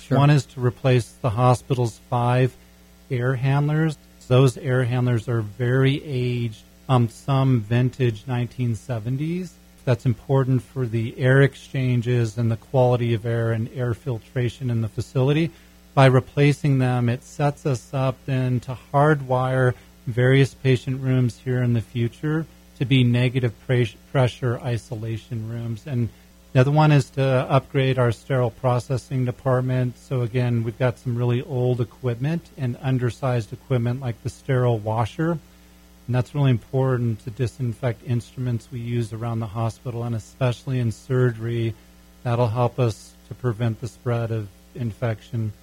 Sure. One is to replace the hospital's 5 air handlers. Those air handlers are very aged, some vintage 1970s. That's important for the air exchanges and the quality of air and air filtration in the facility. By replacing them, it sets us up then to hardwire various patient rooms here in the future to be negative pressure isolation rooms. And the other one is to upgrade our sterile processing department. So again, we've got some really old equipment and undersized equipment like the sterile washer. And that's really important to disinfect instruments we use around the hospital, and especially in surgery. That'll help us to prevent the spread of infection.